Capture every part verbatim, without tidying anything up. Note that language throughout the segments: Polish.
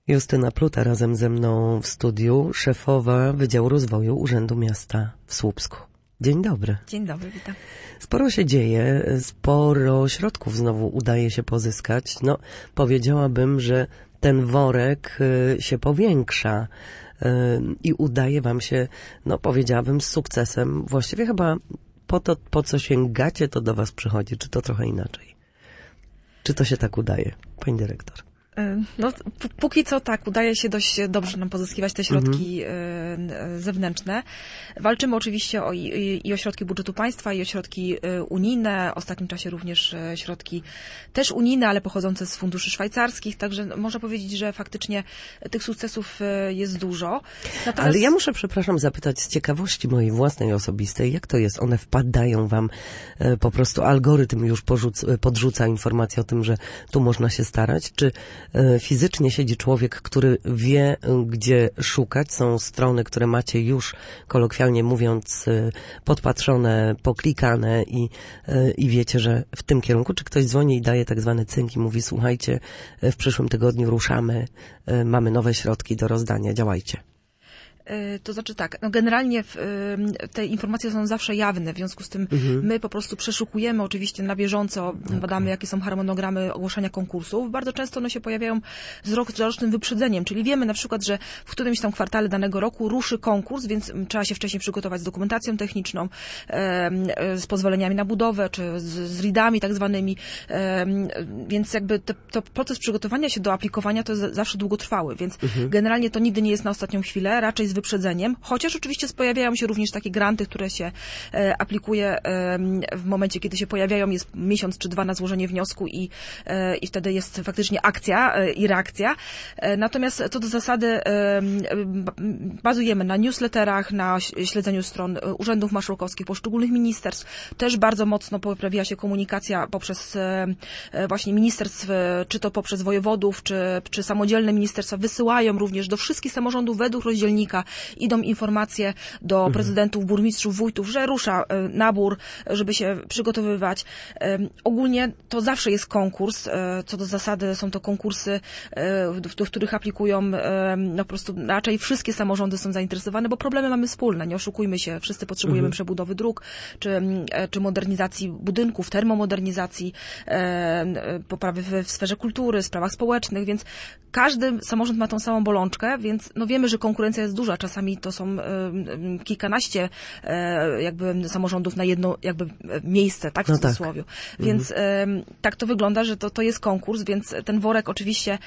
Justyna Pluta razem ze mną w studiu, szefowa Wydziału Rozwoju Urzędu Miasta w Słupsku. Dzień dobry. Dzień dobry, witam. Sporo się dzieje, sporo środków znowu udaje się pozyskać. No, powiedziałabym, że ten worek się powiększa i udaje wam się, no powiedziałabym, z sukcesem. Właściwie chyba po to, po co sięgacie, to do was przychodzi. Czy to trochę inaczej? Czy to się tak udaje, pani dyrektor? No, póki co tak, udaje się dość dobrze nam pozyskiwać te środki mhm. zewnętrzne. Walczymy oczywiście o, i, i o środki budżetu państwa, i o środki unijne. W ostatnim czasie również środki też unijne, ale pochodzące z funduszy szwajcarskich. Także można powiedzieć, że faktycznie tych sukcesów jest dużo. Natomiast... Ale ja muszę, przepraszam, zapytać z ciekawości mojej własnej osobistej, jak to jest? One wpadają wam, po prostu algorytm już porzuc- podrzuca informację o tym, że tu można się starać? Czy fizycznie siedzi człowiek, który wie, gdzie szukać? Są strony, które macie już, kolokwialnie mówiąc, podpatrzone, poklikane i, i wiecie, że w tym kierunku. Czy ktoś dzwoni i daje tak zwany cynk i mówi, słuchajcie, w przyszłym tygodniu ruszamy, mamy nowe środki do rozdania, działajcie. To znaczy tak, no generalnie w, te informacje są zawsze jawne, w związku z tym mhm. my po prostu przeszukujemy oczywiście na bieżąco, okay. badamy jakie są harmonogramy ogłoszenia konkursów. Bardzo często one się pojawiają z rocznym wyprzedzeniem, czyli wiemy na przykład, że w którymś tam kwartale danego roku ruszy konkurs, więc trzeba się wcześniej przygotować z dokumentacją techniczną, z pozwoleniami na budowę, czy z, z RID-ami tak zwanymi, więc jakby te, to proces przygotowania się do aplikowania to jest zawsze długotrwały, więc mhm. generalnie to nigdy nie jest na ostatnią chwilę, raczej z wyprzedzeniem, chociaż oczywiście pojawiają się również takie granty, które się e, aplikuje e, w momencie, kiedy się pojawiają, jest miesiąc czy dwa na złożenie wniosku i, e, i wtedy jest faktycznie akcja e, i reakcja. E, natomiast co do zasady e, bazujemy na newsletterach, na śledzeniu stron urzędów marszałkowskich, poszczególnych ministerstw. Też bardzo mocno poprawiła się komunikacja poprzez e, właśnie ministerstw, czy to poprzez wojewodów, czy, czy samodzielne ministerstwa wysyłają również do wszystkich samorządów według rozdzielnika idą informacje do mhm. prezydentów, burmistrzów, wójtów, że rusza e, nabór, żeby się przygotowywać. E, ogólnie to zawsze jest konkurs. E, co do zasady są to konkursy, e, do, do których aplikują e, no po prostu raczej wszystkie samorządy są zainteresowane, bo problemy mamy wspólne, nie oszukujmy się. Wszyscy potrzebujemy mhm. przebudowy dróg, czy, e, czy modernizacji budynków, termomodernizacji, e, poprawy w, w sferze kultury, sprawach społecznych, więc każdy samorząd ma tą samą bolączkę, więc no wiemy, że konkurencja jest duża. Czasami to są y, kilkanaście y, jakby samorządów na jedno jakby miejsce, tak w no cudzysłowie. Tak. Więc mhm. y, tak to wygląda, że to, to jest konkurs, więc ten worek oczywiście,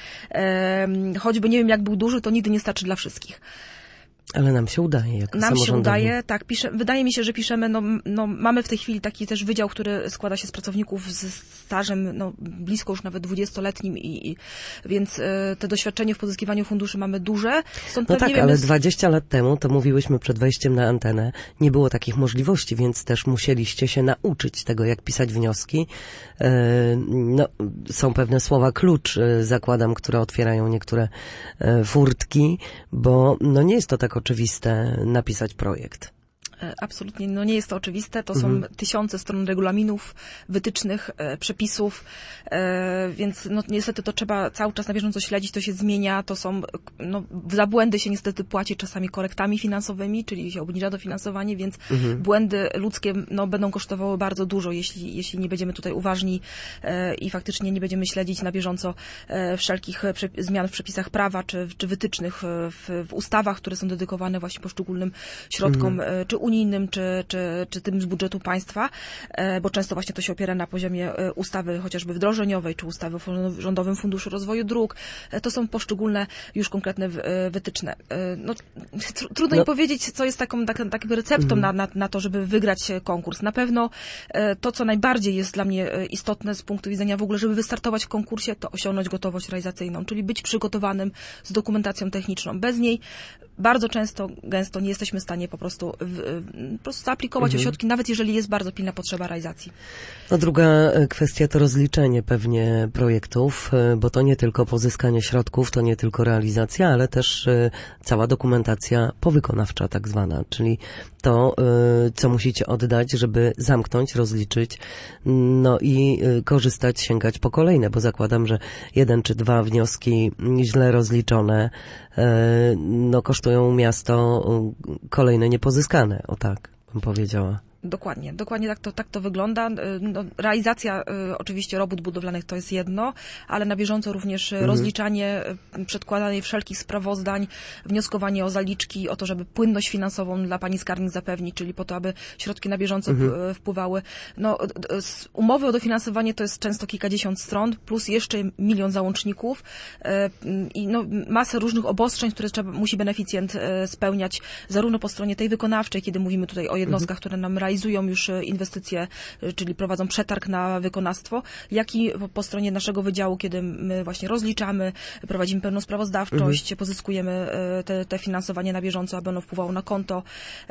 y, choćby nie wiem jak był duży, to nigdy nie starczy dla wszystkich. Ale nam się udaje, jako Nam się udaje, tak. Pisze, wydaje mi się, że piszemy, no, no mamy w tej chwili taki też wydział, który składa się z pracowników z stażem, no blisko już nawet dwudziestoletnim i, i więc y, te doświadczenie w pozyskiwaniu funduszy mamy duże. Stąd no pewnie tak, wiemy, ale dwadzieścia lat temu, to mówiłyśmy przed wejściem na antenę, nie było takich możliwości, więc też musieliście się nauczyć tego, jak pisać wnioski. Y, no, są pewne słowa klucz, y, zakładam, które otwierają niektóre y, furtki, bo no nie jest to tak oczywiste napisać projekt. Absolutnie, no nie jest to oczywiste. To mhm. są tysiące stron regulaminów, wytycznych, e, przepisów, e, więc no niestety to trzeba cały czas na bieżąco śledzić, to się zmienia, to są, no za błędy się niestety płaci czasami korektami finansowymi, czyli się obniża dofinansowanie, więc mhm. błędy ludzkie no będą kosztowały bardzo dużo, jeśli, jeśli nie będziemy tutaj uważni e, i faktycznie nie będziemy śledzić na bieżąco e, wszelkich prze, zmian w przepisach prawa, czy, czy wytycznych w, w ustawach, które są dedykowane właśnie poszczególnym środkom, mhm. e, czy unijnym, czy, czy, czy tym z budżetu państwa, bo często właśnie to się opiera na poziomie ustawy chociażby wdrożeniowej, czy ustawy o Rządowym Funduszu Rozwoju Dróg. To są poszczególne już konkretne wytyczne. No, tr- trudno no. mi powiedzieć, co jest taką, taką, taką receptą mm. na, na, na to, żeby wygrać konkurs. Na pewno to, co najbardziej jest dla mnie istotne z punktu widzenia w ogóle, żeby wystartować w konkursie, to osiągnąć gotowość realizacyjną, czyli być przygotowanym z dokumentacją techniczną. Bez niej bardzo często, gęsto nie jesteśmy w stanie po prostu w, po prostu zaaplikować mhm. o środki, nawet jeżeli jest bardzo pilna potrzeba realizacji. No druga kwestia to rozliczenie pewnie projektów, bo to nie tylko pozyskanie środków, to nie tylko realizacja, ale też cała dokumentacja powykonawcza tak zwana, czyli to, co musicie oddać, żeby zamknąć, rozliczyć, no i korzystać, sięgać po kolejne, bo zakładam, że jeden czy dwa wnioski źle rozliczone, no kosztują miasto kolejne niepozyskane, o tak bym powiedziała. Dokładnie, dokładnie tak to, tak to wygląda. No, realizacja y, oczywiście robót budowlanych to jest jedno, ale na bieżąco również mhm. rozliczanie, y, przedkładanie wszelkich sprawozdań, wnioskowanie o zaliczki, o to, żeby płynność finansową dla pani skarbnik zapewnić, czyli po to, aby środki na bieżąco mhm. wpływały. No, umowy o dofinansowanie to jest często kilkadziesiąt stron, plus jeszcze milion załączników y, i no, masę różnych obostrzeń, które trzeba, musi beneficjent y, spełniać, zarówno po stronie tej wykonawczej, kiedy mówimy tutaj o jednostkach, mhm. które nam realizują już inwestycje, czyli prowadzą przetarg na wykonawstwo, jak i po stronie naszego wydziału, kiedy my właśnie rozliczamy, prowadzimy pełną sprawozdawczość, mhm. pozyskujemy te, te finansowanie na bieżąco, aby ono wpływało na konto.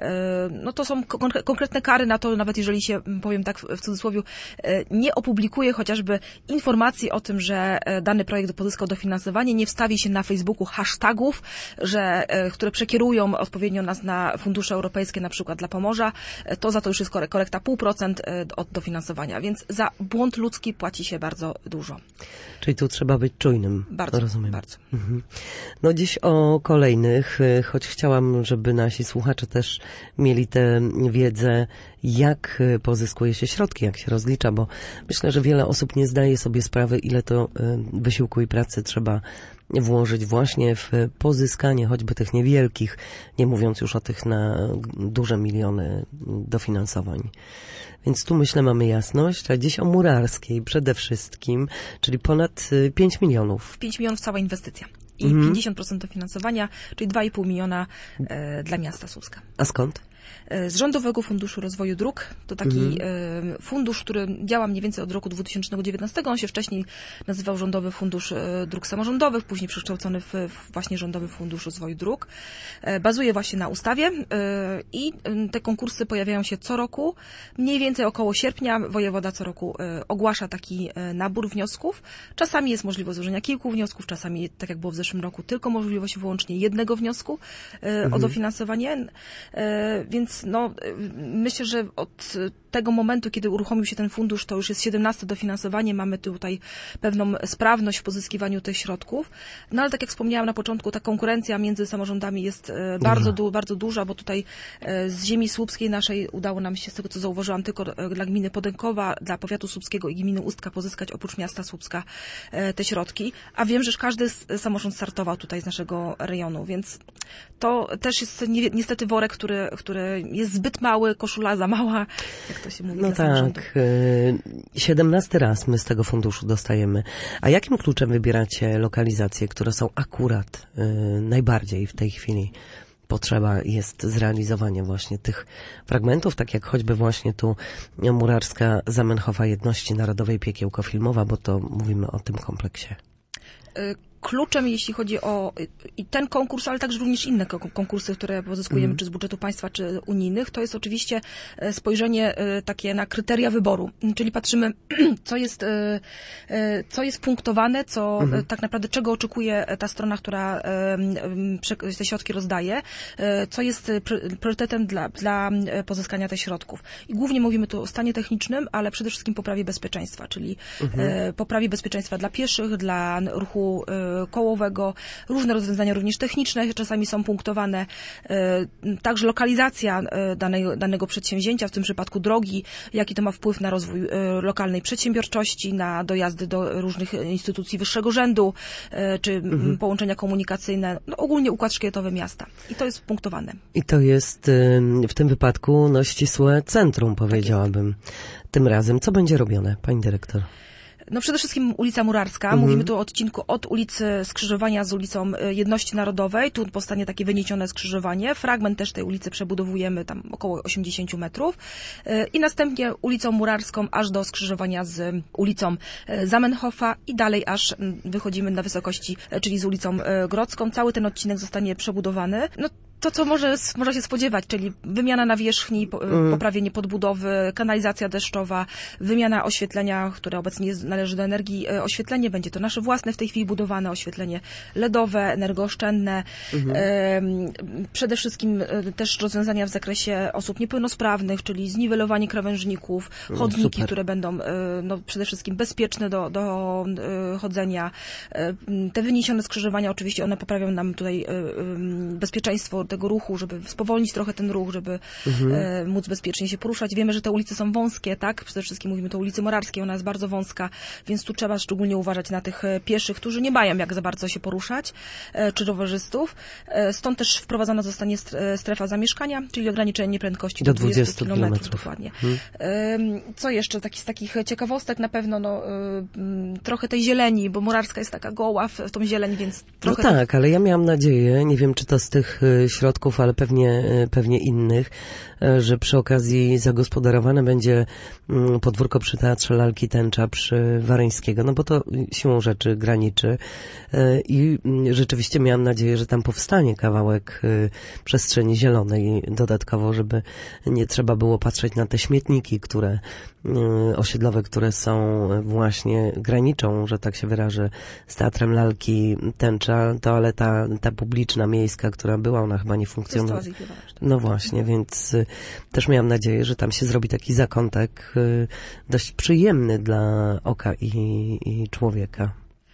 No to są konkretne kary na to, nawet jeżeli się, powiem tak w cudzysłowie, nie opublikuje chociażby informacji o tym, że dany projekt pozyskał dofinansowanie, nie wstawi się na Facebooku hashtagów, że, które przekierują odpowiednio nas na fundusze europejskie, na przykład dla Pomorza, to za to już jest korekta pół procent od dofinansowania, więc za błąd ludzki płaci się bardzo dużo. Czyli tu trzeba być czujnym. Bardzo, rozumiem. bardzo. Mhm. No dziś o kolejnych, choć chciałam, żeby nasi słuchacze też mieli tę wiedzę, jak pozyskuje się środki, jak się rozlicza, bo myślę, że wiele osób nie zdaje sobie sprawy, ile to wysiłku i pracy trzeba włożyć właśnie w pozyskanie choćby tych niewielkich, nie mówiąc już o tych na duże miliony dofinansowań. Więc tu myślę mamy jasność, a dziś o Murarskiej przede wszystkim, czyli ponad pięć milionów. pięć milionów cała inwestycja. I mhm. pięćdziesiąt procent dofinansowania, czyli dwa i pół miliona e, dla miasta Słupska. A skąd? Z Rządowego Funduszu Rozwoju Dróg. To taki mhm. fundusz, który działa mniej więcej od roku dwa tysiące dziewiętnastego. On się wcześniej nazywał Rządowy Fundusz Dróg Samorządowych, później przekształcony w właśnie Rządowy Fundusz Rozwoju Dróg. Bazuje właśnie na ustawie i te konkursy pojawiają się co roku. Mniej więcej około sierpnia wojewoda co roku ogłasza taki nabór wniosków. Czasami jest możliwość złożenia kilku wniosków, czasami, tak jak było w zeszłym roku, tylko możliwość wyłącznie jednego wniosku mhm. o dofinansowanie. Więc no, myślę, że od tego momentu, kiedy uruchomił się ten fundusz, to już jest siedemnaste dofinansowanie, mamy tutaj pewną sprawność w pozyskiwaniu tych środków. No ale tak jak wspomniałam na początku, ta konkurencja między samorządami jest bardzo, du- bardzo duża, bo tutaj z ziemi słupskiej naszej udało nam się, z tego co zauważyłam, tylko dla gminy Podękowa, dla powiatu słupskiego i gminy Ustka pozyskać oprócz miasta Słupska te środki. A wiem, że każdy samorząd startował tutaj z naszego rejonu, więc to też jest niestety worek, który, który jest zbyt mały, koszula za mała, jak to się mówi. No tak, siedemnasty raz my z tego funduszu dostajemy. A jakim kluczem wybieracie lokalizacje, które są akurat y, najbardziej w tej chwili potrzeba jest zrealizowania właśnie tych fragmentów, tak jak choćby właśnie tu Murarska Zamenhofa Jedności Narodowej Piekiełko Filmowa, bo to mówimy o tym kompleksie. Y- Kluczem, jeśli chodzi o i ten konkurs, ale także również inne konkursy, które pozyskujemy, mm. czy z budżetu państwa, czy unijnych, to jest oczywiście spojrzenie takie na kryteria wyboru. Czyli patrzymy, co jest, co jest punktowane, co mm. tak naprawdę, czego oczekuje ta strona, która te środki rozdaje, co jest priorytetem dla, dla pozyskania tych środków. I głównie mówimy tu o stanie technicznym, ale przede wszystkim poprawie bezpieczeństwa, czyli mm. poprawie bezpieczeństwa dla pieszych, dla ruchu kołowego, różne rozwiązania również techniczne czasami są punktowane, także lokalizacja danej, danego przedsięwzięcia, w tym przypadku drogi, jaki to ma wpływ na rozwój lokalnej przedsiębiorczości, na dojazdy do różnych instytucji wyższego rzędu, czy mhm. połączenia komunikacyjne, no ogólnie układ szkieletowy miasta. I to jest punktowane. I to jest w tym wypadku no, ścisłe centrum, powiedziałabym. Tak tym razem. Co będzie robione, pani dyrektor? No przede wszystkim ulica Murarska. Mhm. Mówimy tu o odcinku od ulicy skrzyżowania z ulicą Jedności Narodowej. Tu powstanie takie wyniesione skrzyżowanie. Fragment też tej ulicy przebudowujemy tam około osiemdziesiąt metrów. I następnie ulicą Murarską aż do skrzyżowania z ulicą Zamenhofa i dalej aż wychodzimy na wysokości, czyli z ulicą Grodzką. Cały ten odcinek zostanie przebudowany. No to, co może, można się spodziewać, czyli wymiana nawierzchni, Mm. poprawienie podbudowy, kanalizacja deszczowa, wymiana oświetlenia, które obecnie jest, należy do energii, e, oświetlenie, będzie to nasze własne w tej chwili budowane oświetlenie ledowe, energooszczędne. Mhm. E, przede wszystkim e, też rozwiązania w zakresie osób niepełnosprawnych, czyli zniwelowanie krawężników, chodniki, super. które będą e, no, przede wszystkim bezpieczne do, do e, chodzenia. E, te wyniesione skrzyżowania, oczywiście one poprawią nam tutaj e, e, bezpieczeństwo tego ruchu, żeby spowolnić trochę ten ruch, żeby Mhm. e, móc bezpiecznie się poruszać. Wiemy, że te ulice są wąskie, tak? Przede wszystkim mówimy to o ulicy Morarskiej, ona jest bardzo wąska, więc tu trzeba szczególnie uważać na tych e, pieszych, którzy nie mają jak za bardzo się poruszać, e, czy rowerzystów. E, stąd też wprowadzona zostanie st- e, strefa zamieszkania, czyli ograniczenie prędkości Do do dwudziestu dwudziestu kilometrów. kilometrów. Dokładnie. Mhm. E, co jeszcze taki, z takich ciekawostek? Na pewno no, e, m, trochę tej zieleni, bo Murarska jest taka goła w, w tą zieleń, więc No trochę... tak, ale ja miałam nadzieję, nie wiem czy to z tych y, środków, ale pewnie, y, pewnie innych, y, że przy okazji zagospodarowane będzie y, podwórko przy Teatrze Lalki Tęcza przy Waryńskiego, no bo to y, siłą rzeczy graniczy y, i y, rzeczywiście miałam nadzieję, że tam powstanie kawałek y, przestrzeni zielonej dodatkowo, żeby nie trzeba było patrzeć na te śmietniki, które y, osiedlowe, które są właśnie graniczą, że tak się wyrażę, z Teatrem Lalki Tęcza, to ale ta, ta publiczna, miejska, która była, ona chyba nie funkcjonuje. No właśnie, więc y, też miałam nadzieję, że tam się zrobi taki zakątek y, dość przyjemny dla oka i, i człowieka.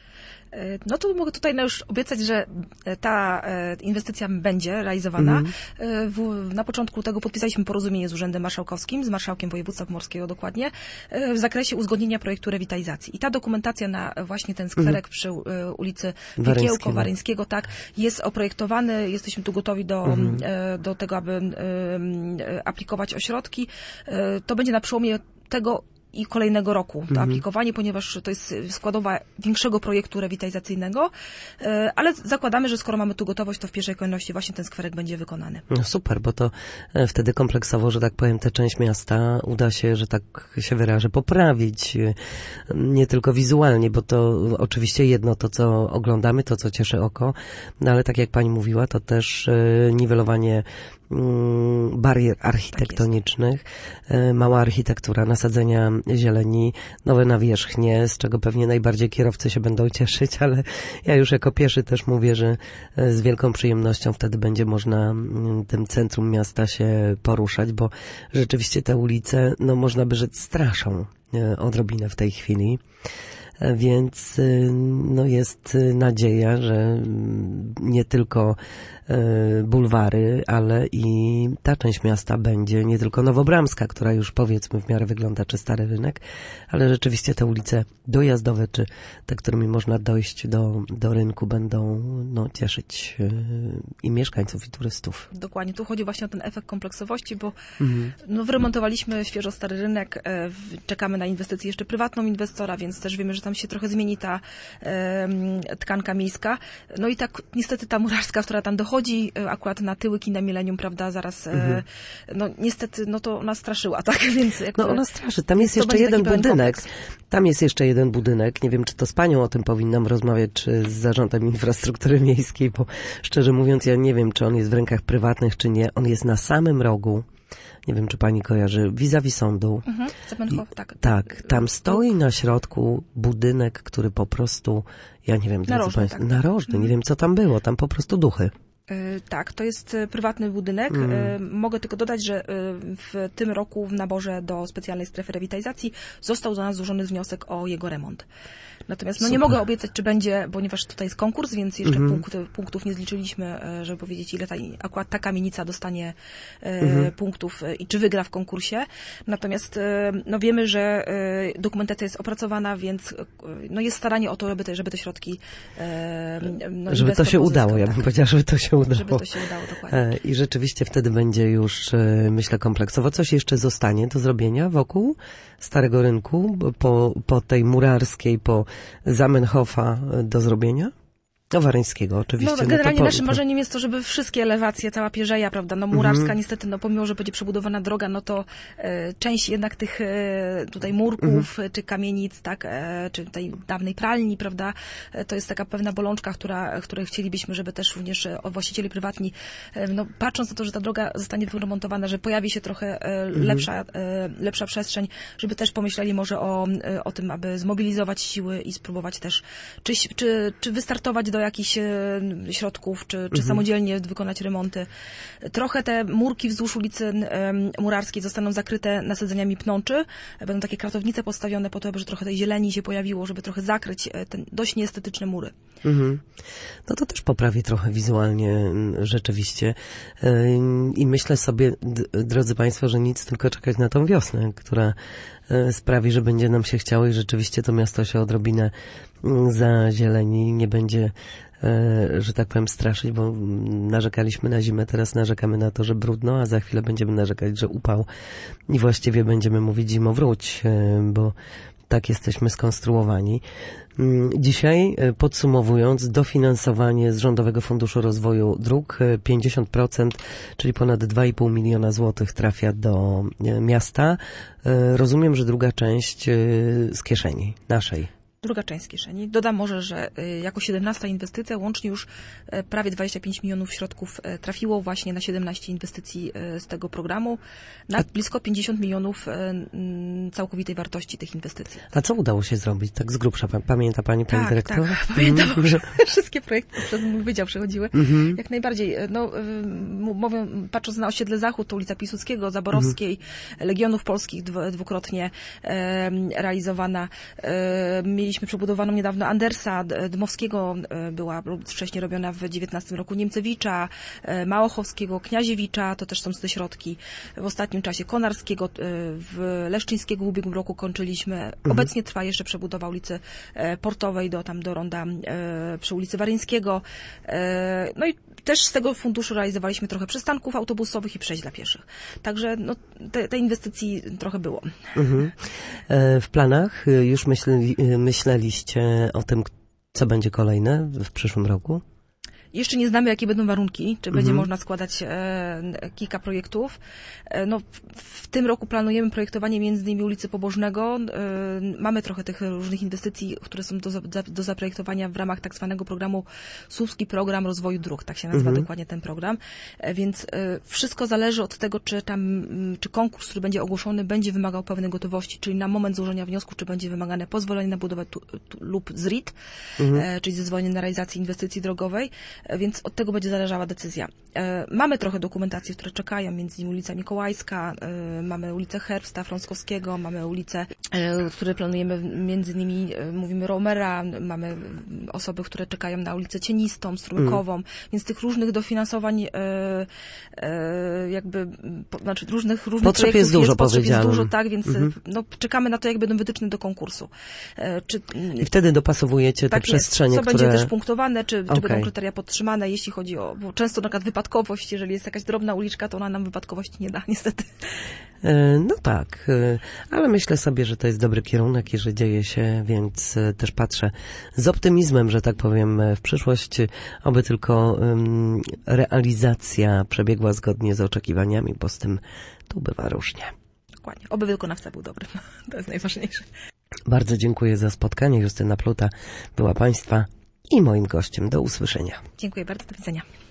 No to mogę tutaj już obiecać, że ta inwestycja będzie realizowana. Mhm. W, na początku tego podpisaliśmy porozumienie z Urzędem Marszałkowskim, z Marszałkiem Województwa Pomorskiego dokładnie, w zakresie uzgodnienia projektu rewitalizacji. I ta dokumentacja na właśnie ten skwerek mhm. przy ulicy Piekiełko Waryńskiego, tak, jest oprojektowany. Jesteśmy tu gotowi do, mhm. do tego, aby aplikować o środki. To będzie na przełomie tego i kolejnego roku to mhm. aplikowanie, ponieważ to jest składowa większego projektu rewitalizacyjnego, ale zakładamy, że skoro mamy tu gotowość, to w pierwszej kolejności właśnie ten skwerek będzie wykonany. No super, bo to wtedy kompleksowo, że tak powiem, tę część miasta uda się, że tak się wyrażę, poprawić. Nie tylko wizualnie, bo to oczywiście jedno to, co oglądamy, to, co cieszy oko, no ale tak jak pani mówiła, to też niwelowanie barier architektonicznych, tak mała architektura, nasadzenia zieleni, nowe nawierzchnie, z czego pewnie najbardziej kierowcy się będą cieszyć, ale ja już jako pieszy też mówię, że z wielką przyjemnością wtedy będzie można tym centrum miasta się poruszać, bo rzeczywiście te ulice, no można by rzec, straszą odrobinę w tej chwili. Więc no jest nadzieja, że nie tylko bulwary, ale i ta część miasta będzie nie tylko Nowobramska, która już powiedzmy w miarę wygląda, czy Stary Rynek, ale rzeczywiście te ulice dojazdowe, czy te, którymi można dojść do, do rynku, będą no, cieszyć i mieszkańców, i turystów. Dokładnie, tu chodzi właśnie o ten efekt kompleksowości, bo mhm. no, wyremontowaliśmy świeżo Stary Rynek, czekamy na inwestycję jeszcze prywatną inwestora, więc też wiemy, że tam się trochę zmieni ta e, tkanka miejska. No i tak niestety ta Murarska, która tam dochodzi akurat na tyły kina Millennium, prawda, zaraz, mhm. e, no niestety, no to ona straszyła, tak? Więc jakby, no ona straszy. Tam jest jeszcze jeden budynek. Tam jest jeszcze jeden budynek. Nie wiem, czy to z panią o tym powinnam rozmawiać, czy z Zarządem Infrastruktury Miejskiej, bo szczerze mówiąc, ja nie wiem, czy on jest w rękach prywatnych, czy nie. On jest na samym rogu. Nie wiem, czy pani kojarzy, vis-a-vis sądu. Mhm, I, tak. Tak, tam stoi na środku budynek, który po prostu, ja nie wiem, narożny, tak. narożny, nie wiem, co tam było, tam po prostu duchy. Tak, to jest prywatny budynek. Mm. Mogę tylko dodać, że w tym roku w naborze do specjalnej strefy rewitalizacji został do nas złożony wniosek o jego remont. Natomiast no, nie mogę obiecać, czy będzie, ponieważ tutaj jest konkurs, więc jeszcze mm-hmm. punkt, punktów nie zliczyliśmy, żeby powiedzieć, ile ta, akurat ta kamienica dostanie mm-hmm. punktów i czy wygra w konkursie. Natomiast no, wiemy, że dokumentacja jest opracowana, więc no, jest staranie o to, żeby te, żeby te środki no, żeby to się udało, tak. Ja bym powiedziała, żeby to się udało. Żeby to się udało, dokładnie. I rzeczywiście wtedy będzie już, myślę, kompleksowo. Coś jeszcze zostanie do zrobienia wokół Starego Rynku, po, po tej Murarskiej, po Zamenhofa do zrobienia? No Waryńskiego oczywiście. No, generalnie no to po, naszym marzeniem jest to, żeby wszystkie elewacje, cała Pierzeja, prawda, no Murawska mhm. niestety, no pomimo, że będzie przebudowana droga, no to e, część jednak tych e, tutaj murków, mhm. czy kamienic, tak, e, czy tej dawnej pralni, prawda, e, to jest taka pewna bolączka, która, której chcielibyśmy, żeby też również e, właściciele prywatni, e, no patrząc na to, że ta droga zostanie wyremontowana, że pojawi się trochę e, mhm. lepsza, e, lepsza przestrzeń, żeby też pomyśleli może o, e, o tym, aby zmobilizować siły i spróbować też, czy, czy, czy wystartować do jakichś środków, czy, czy mhm. samodzielnie wykonać remonty. Trochę te murki wzdłuż ulicy Murarskiej zostaną zakryte nasadzeniami pnączy. Będą takie kratownice postawione po to, żeby trochę tej zieleni się pojawiło, żeby trochę zakryć te dość nieestetyczne mury. Mhm. No to też poprawi trochę wizualnie rzeczywiście. I myślę sobie, drodzy Państwo, że nic, tylko czekać na tą wiosnę, która sprawi, że będzie nam się chciało i rzeczywiście to miasto się odrobinę zazieleni, nie będzie, że tak powiem, straszyć, bo narzekaliśmy na zimę, teraz narzekamy na to, że brudno, a za chwilę będziemy narzekać, że upał i właściwie będziemy mówić zimo wróć, bo tak jesteśmy skonstruowani. Dzisiaj, podsumowując, dofinansowanie z Rządowego Funduszu Rozwoju Dróg pięćdziesiąt procent, czyli ponad dwa i pół miliona złotych trafia do miasta. Rozumiem, że druga część z kieszeni naszej. Druga część z kieszeni. Dodam może, że jako siedemnasta inwestycja łącznie już prawie dwadzieścia pięć milionów środków trafiło właśnie na siedemnaście inwestycji z tego programu, na A... blisko pięćdziesiąt milionów całkowitej wartości tych inwestycji. A co udało się zrobić? Tak z grubsza. Pamięta Pani, Pani tak, Dyrektor? Tak, pamiętam, mm. że wszystkie projekty przez mój wydział przechodziły. Mm-hmm. Jak najbardziej. No, mówię, patrząc na osiedle Zachód, to ulica Piłsudskiego, Zaborowskiej, mm-hmm. Legionów Polskich dwukrotnie e, realizowana. E, mieliśmy Mieliśmy przebudowaną niedawno Andersa Dmowskiego, była wcześniej robiona w dziewiętnastym roku Niemcewicza, Małochowskiego, Kniaziewicza, to też są te środki. W ostatnim czasie Konarskiego, w Leszczyńskiego w ubiegłym roku kończyliśmy. Mhm. Obecnie trwa jeszcze przebudowa ulicy Portowej do tam do ronda przy ulicy Waryńskiego. No i też z tego funduszu realizowaliśmy trochę przystanków autobusowych i przejść dla pieszych. Także no, te, te inwestycji trochę było. Mhm. W planach już myśleli, myśleliście o tym, co będzie kolejne w przyszłym roku? Jeszcze nie znamy, jakie będą warunki, czy będzie mhm. można składać e, kilka projektów. E, no, w, w tym roku planujemy projektowanie między innymi ulicy Pobożnego. E, mamy trochę tych różnych inwestycji, które są do, do, do zaprojektowania w ramach tak zwanego programu Słupski Program Rozwoju Dróg, tak się nazywa mhm. dokładnie ten program. E, więc e, wszystko zależy od tego, czy tam, czy konkurs, który będzie ogłoszony, będzie wymagał pewnej gotowości, czyli na moment złożenia wniosku, czy będzie wymagane pozwolenie na budowę tu, tu, lub Z R I T, mhm. e, czyli zezwolenie na realizację inwestycji drogowej. Więc od tego będzie zależała decyzja. Mamy trochę dokumentacji, które czekają, między innymi ulica Mikołajska, mamy ulicę Herbsta, Frąckowskiego, mamy ulice, które planujemy, między innymi mówimy Romera, mamy osoby, które czekają na ulicę Cienistą, Strumykową, mm. więc tych różnych dofinansowań jakby, znaczy różnych, różnych potrzeb projektów jest dużo, jest, potrzeb jest dużo, tak, więc mm-hmm. no, czekamy na to, jak będą wytyczne do konkursu. Czy, I wtedy dopasowujecie tak te przestrzenie, co które... będzie też punktowane, czy, okay. czy będą kryteria podtrzymane, jeśli chodzi o, bo często na przykład wypadkowość, jeżeli jest jakaś drobna uliczka, to ona nam wypadkowości nie da, niestety. No tak, ale myślę sobie, że to jest dobry kierunek i że dzieje się, więc też patrzę z optymizmem, że tak powiem, w przyszłość, oby tylko realizacja przebiegła zgodnie z oczekiwaniami, bo z tym tu bywa różnie. Dokładnie, oby wykonawca był dobry, to jest najważniejsze. Bardzo dziękuję za spotkanie. Justyna Pluta była Państwa i moim gościem. Do usłyszenia. Dziękuję bardzo, do widzenia.